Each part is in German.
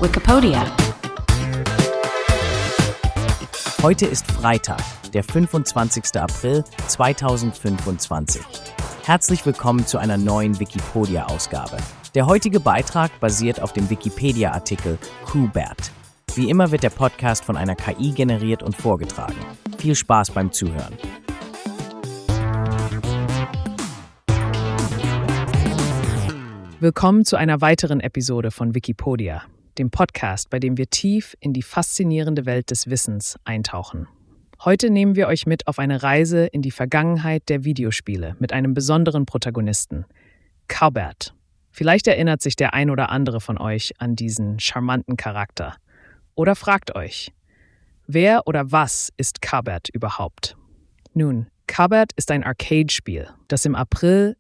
Wikipedia. Heute ist Freitag, der 25. April 2025. Herzlich willkommen zu einer neuen Wikipedia-Ausgabe. Der heutige Beitrag basiert auf dem Wikipedia-Artikel Kubert. Wie immer wird der Podcast von einer KI generiert und vorgetragen. Viel Spaß beim Zuhören. Willkommen zu einer weiteren Episode von Wikipedia, dem Podcast, bei dem wir tief in die faszinierende Welt des Wissens eintauchen. Heute nehmen wir euch mit auf eine Reise in die Vergangenheit der Videospiele mit einem besonderen Protagonisten, Kubert. Vielleicht erinnert sich der ein oder andere von euch an diesen charmanten Charakter. Oder fragt euch, wer oder was ist Kubert überhaupt? Nun, Kubert ist ein Arcade-Spiel, das im April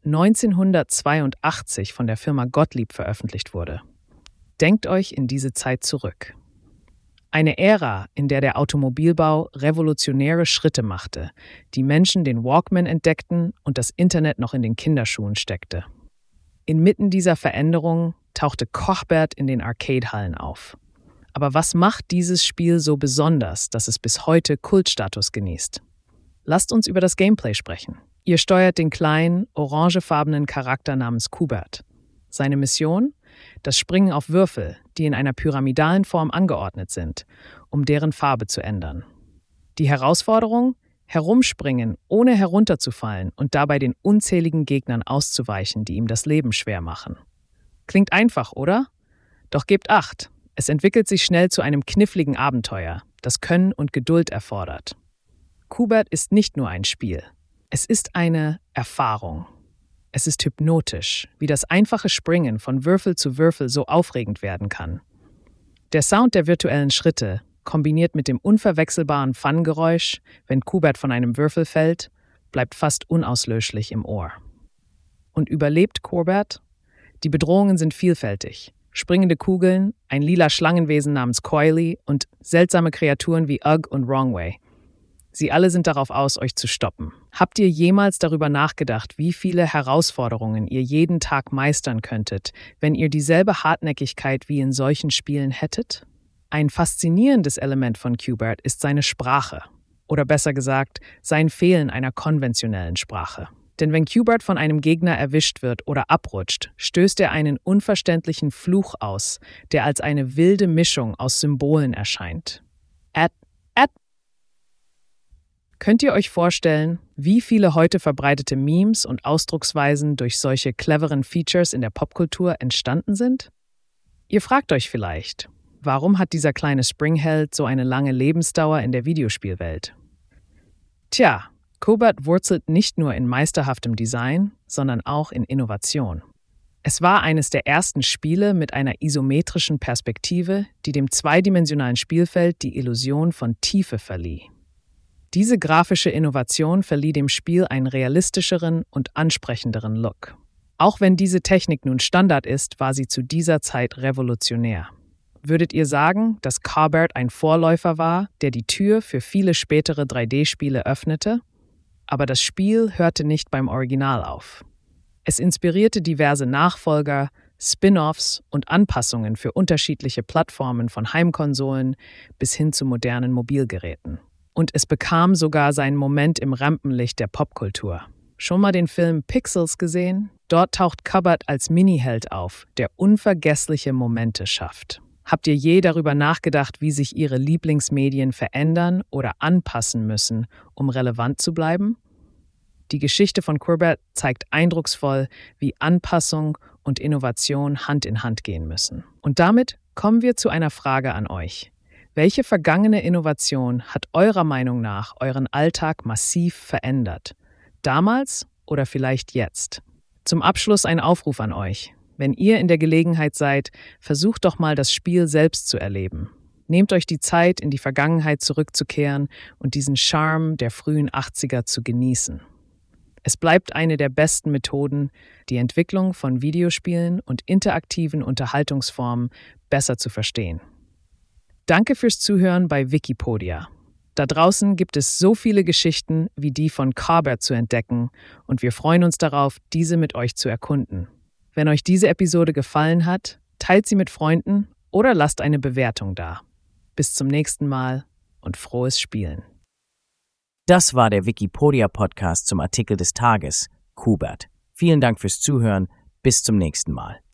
1982 von der Firma Gottlieb veröffentlicht wurde. Denkt euch in diese Zeit zurück. Eine Ära, in der der Automobilbau revolutionäre Schritte machte, die Menschen den Walkman entdeckten und das Internet noch in den Kinderschuhen steckte. Inmitten dieser Veränderungen tauchte Kubert in den Arcade-Hallen auf. Aber was macht dieses Spiel so besonders, dass es bis heute Kultstatus genießt? Lasst uns über das Gameplay sprechen. Ihr steuert den kleinen, orangefarbenen Charakter namens Kubert. Seine Mission? Das Springen auf Würfel, die in einer pyramidalen Form angeordnet sind, um deren Farbe zu ändern. Die Herausforderung? Herumspringen, ohne herunterzufallen und dabei den unzähligen Gegnern auszuweichen, die ihm das Leben schwer machen. Klingt einfach, oder? Doch gebt Acht, es entwickelt sich schnell zu einem kniffligen Abenteuer, das Können und Geduld erfordert. Kubert ist nicht nur ein Spiel, es ist eine Erfahrung. Es ist hypnotisch, wie das einfache Springen von Würfel zu Würfel so aufregend werden kann. Der Sound der virtuellen Schritte, kombiniert mit dem unverwechselbaren Fun-Geräusch, wenn Kubert von einem Würfel fällt, bleibt fast unauslöschlich im Ohr. Und überlebt Kubert? Die Bedrohungen sind vielfältig. Springende Kugeln, ein lila Schlangenwesen namens Coily und seltsame Kreaturen wie Ugg und Wrongway. Sie alle sind darauf aus, euch zu stoppen. Habt ihr jemals darüber nachgedacht, wie viele Herausforderungen ihr jeden Tag meistern könntet, wenn ihr dieselbe Hartnäckigkeit wie in solchen Spielen hättet? Ein faszinierendes Element von Kubert ist seine Sprache. Oder besser gesagt, sein Fehlen einer konventionellen Sprache. Denn wenn Kubert von einem Gegner erwischt wird oder abrutscht, stößt er einen unverständlichen Fluch aus, der als eine wilde Mischung aus Symbolen erscheint. Könnt ihr euch vorstellen, wie viele heute verbreitete Memes und Ausdrucksweisen durch solche cleveren Features in der Popkultur entstanden sind? Ihr fragt euch vielleicht, warum hat dieser kleine Springheld so eine lange Lebensdauer in der Videospielwelt? Tja, Kubert wurzelt nicht nur in meisterhaftem Design, sondern auch in Innovation. Es war eines der ersten Spiele mit einer isometrischen Perspektive, die dem zweidimensionalen Spielfeld die Illusion von Tiefe verlieh. Diese grafische Innovation verlieh dem Spiel einen realistischeren und ansprechenderen Look. Auch wenn diese Technik nun Standard ist, war sie zu dieser Zeit revolutionär. Würdet ihr sagen, dass Kubert ein Vorläufer war, der die Tür für viele spätere 3D-Spiele öffnete? Aber das Spiel hörte nicht beim Original auf. Es inspirierte diverse Nachfolger, Spin-offs und Anpassungen für unterschiedliche Plattformen von Heimkonsolen bis hin zu modernen Mobilgeräten. Und es bekam sogar seinen Moment im Rampenlicht der Popkultur. Schon mal den Film Pixels gesehen? Dort taucht Kubert als Mini-Held auf, der unvergessliche Momente schafft. Habt ihr je darüber nachgedacht, wie sich ihre Lieblingsmedien verändern oder anpassen müssen, um relevant zu bleiben? Die Geschichte von Kubert zeigt eindrucksvoll, wie Anpassung und Innovation Hand in Hand gehen müssen. Und damit kommen wir zu einer Frage an euch. Welche vergangene Innovation hat eurer Meinung nach euren Alltag massiv verändert? Damals oder vielleicht jetzt? Zum Abschluss ein Aufruf an euch. Wenn ihr in der Gelegenheit seid, versucht doch mal das Spiel selbst zu erleben. Nehmt euch die Zeit, in die Vergangenheit zurückzukehren und diesen Charme der frühen 80er zu genießen. Es bleibt eine der besten Methoden, die Entwicklung von Videospielen und interaktiven Unterhaltungsformen besser zu verstehen. Danke fürs Zuhören bei Wikipedia. Da draußen gibt es so viele Geschichten wie die von Kubert zu entdecken und wir freuen uns darauf, diese mit euch zu erkunden. Wenn euch diese Episode gefallen hat, teilt sie mit Freunden oder lasst eine Bewertung da. Bis zum nächsten Mal und frohes Spielen. Das war der Wikipedia-Podcast zum Artikel des Tages. Hubert. Vielen Dank fürs Zuhören. Bis zum nächsten Mal.